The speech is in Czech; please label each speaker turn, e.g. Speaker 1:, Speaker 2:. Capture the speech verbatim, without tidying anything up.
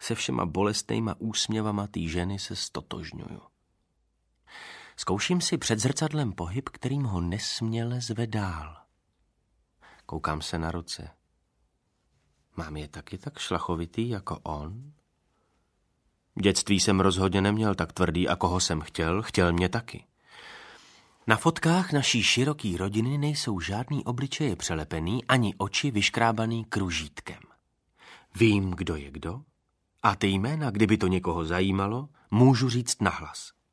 Speaker 1: Se všema bolestnejma úsměvama té ženy se stotožňuju. Zkouším si před zrcadlem pohyb, kterým ho nesměle zve dál. Koukám se na ruce. Mám je taky tak šlachovitý jako on? Dětství jsem rozhodně neměl tak tvrdý, a koho jsem chtěl, chtěl mě taky. Na fotkách naší široký rodiny nejsou žádný obličeje přelepený, ani oči vyškrábaný kružítkem. Vím, kdo je kdo, a ty jména, kdyby to někoho zajímalo, můžu říct nahlas.